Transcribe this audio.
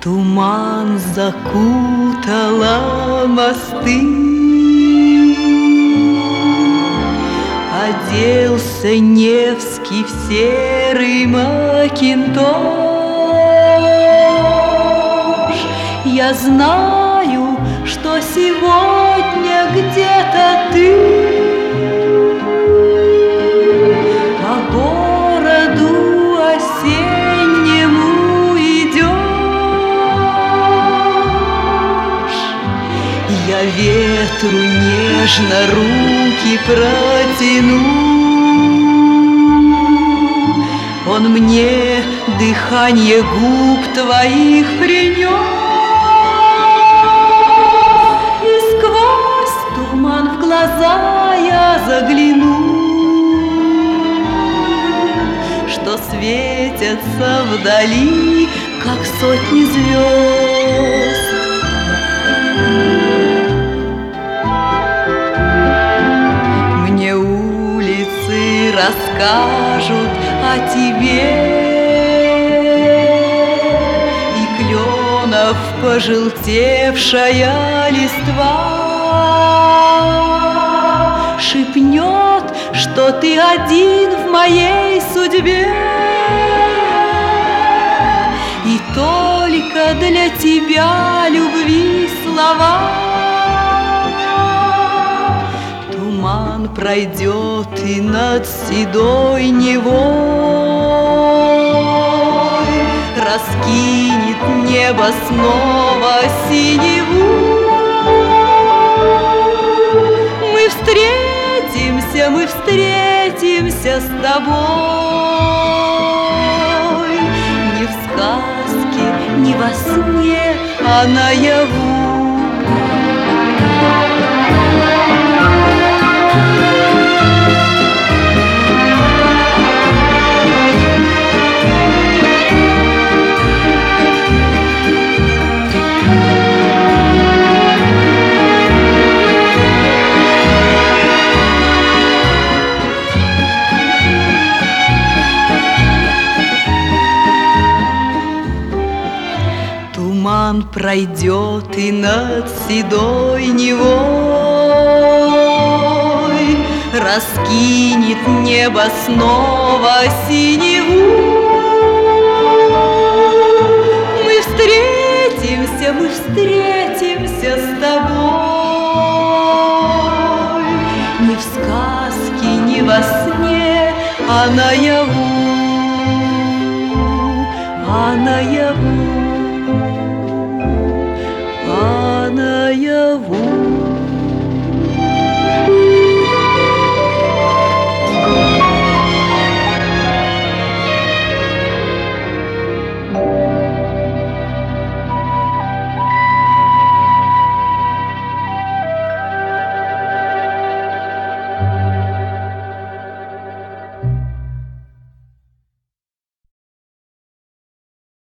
Туман закутала мосты, оделся Невский в серый макинтош. Я знаю, что сегодня где-то ты по городу осеннему идешь. Я ветру нежно руки протяну, он мне дыхание губ твоих принес. И сквозь туман в глаза я загляну, что светятся вдали, как сотни звезд. Мне улицы расскажут о тебе, и кленов пожелтевшая листва шепнет, что ты один в моей судьбе, и только для тебя любви слова. Туман пройдет и над седой Невой раскинет небо снова синеву. Мы встретимся с тобой не в сказке, не во сне, а наяву. Туман пройдет и над седой Невой раскинет небо снова синеву. Мы встретимся с тобой не в сказке, не во сне, а наяву, а наяву.